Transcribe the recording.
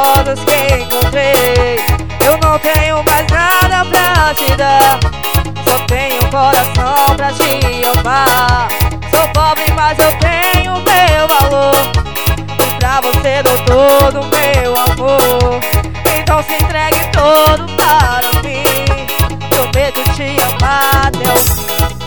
fotos que encontrei. Eu não tenho mais nada pra te dar, só tenho coração pra te amar. Sou pobre, mas eu tenho meu valor, e pra você dou todo o meu amor. Então se entregue todo para mim, prometo te amar até o fim.